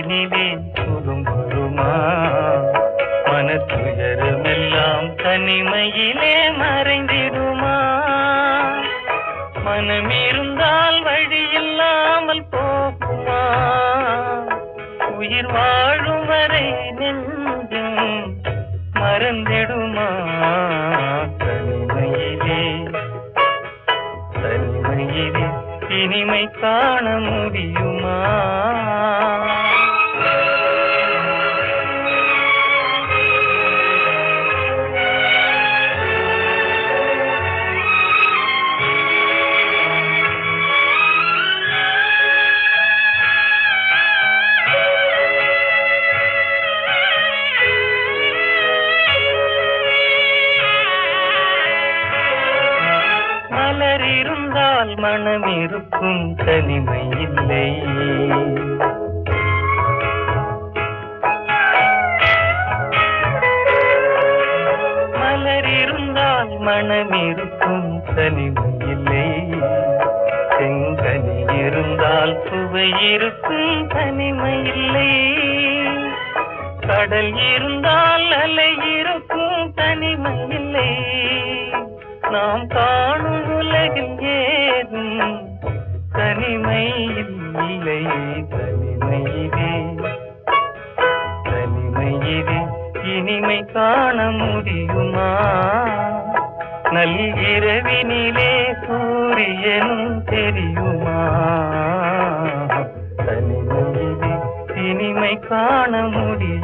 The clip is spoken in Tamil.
மனதினிலே சுகம் வருமா? மனத்துயரமெல்லாம் தனிமையிலே மறைந்திடுமா? மனம் இருந்தால் வழி இல்லாமல் போகுமா? உயிர் வாழும் வரை நெஞ்சம் மறந்திடுமா? தனிமையிலே தனிமையிலே இனிமை காண முடியுமா? மலர் இருந்தால் மனம் இருக்கும், தனிமை இல்லை. மலர் இருந்தால் மனம் இருக்கும், தனிமை இல்லை. செங்கனி இருந்தால் சுவை இருக்கும், தனிமை இல்லை. கடல் இருந்தால் அலை இருக்கும், தனிமை இல்லை. நாம் காணும் உலகில் ஏதும் தனிமை இல்லை. தனிமையிலே தனிமையிலே இனிமை காண முடியுமா? நள்ளிரவினிலே சூரியனும் தெரியுமா? தனிமையிலே இனிமை காண முடியும்.